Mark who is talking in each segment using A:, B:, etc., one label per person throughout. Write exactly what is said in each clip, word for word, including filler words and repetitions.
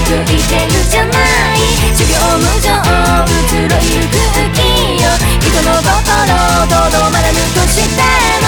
A: いてるじゃない。修行無常移ろいゆく浮世、人の心とどまらぬとしても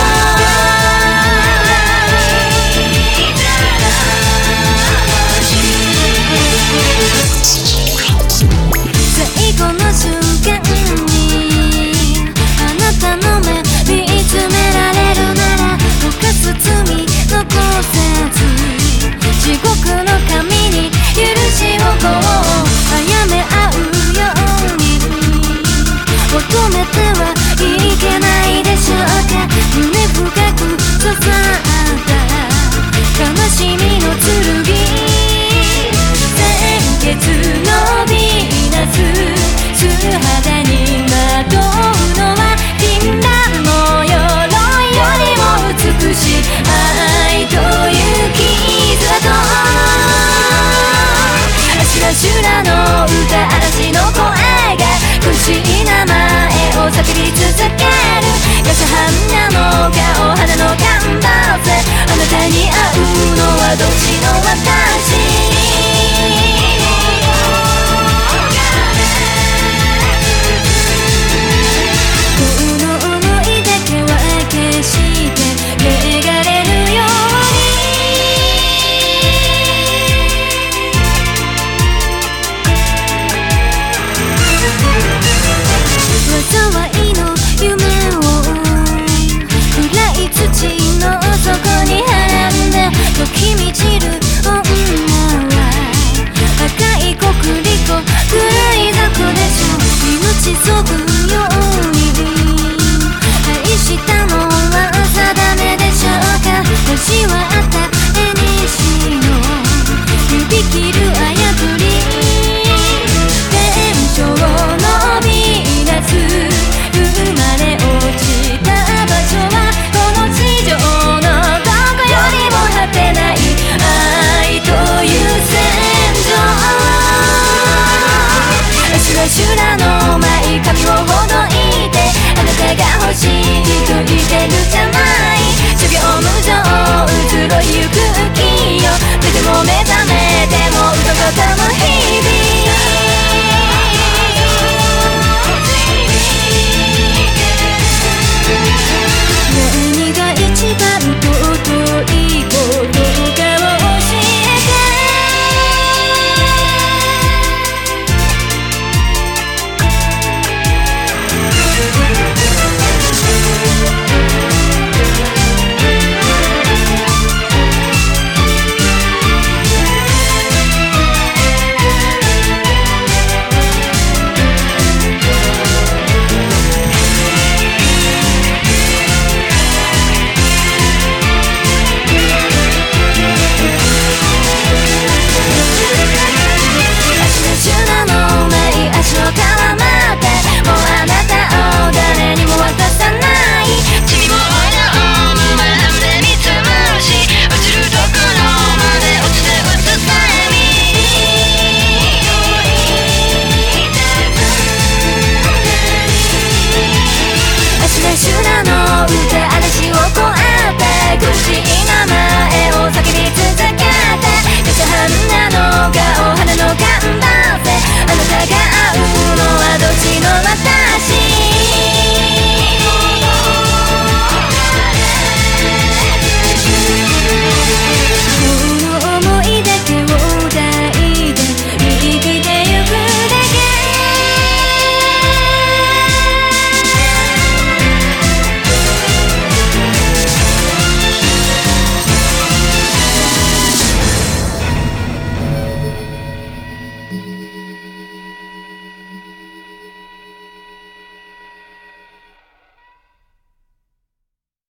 A: 最後の瞬間にあなたの目見つめられるなら犯す罪残せず地獄の神に許しをこうあやめ合うように求めてはいけないでしょうか。胸深く刺さった悲しみの剣、鮮血のビーナス素肌にまとうのは禁断の鎧よりも美しい愛という傷跡。アシュラシュラの歌、嵐の声が苦しい名前を叫び続ける。ガシャハ